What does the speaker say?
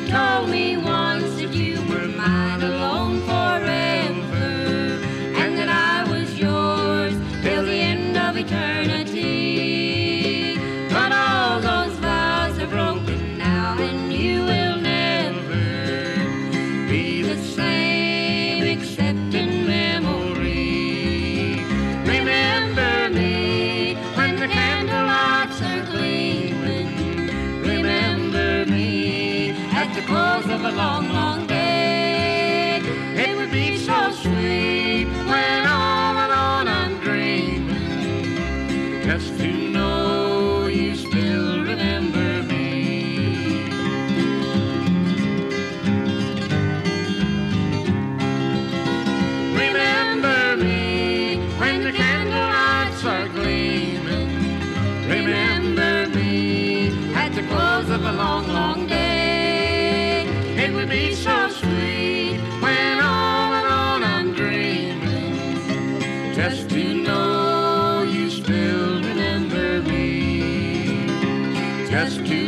told me once that you were mine alone forever, and that I was yours till the end of eternity. But all those vows are broken now, and you will never be the same except in memory. Remember me when the candlelights are gleaming. Remember me at the close of a long, long day. It would be so sweet when on and on I'm dreaming, just to know you still remember me. Remember me when the candlelights are gleaming. Remember me at the close of a long, long day. It would be so sweet when on and on I'm dreaming, just to know you still remember me, just to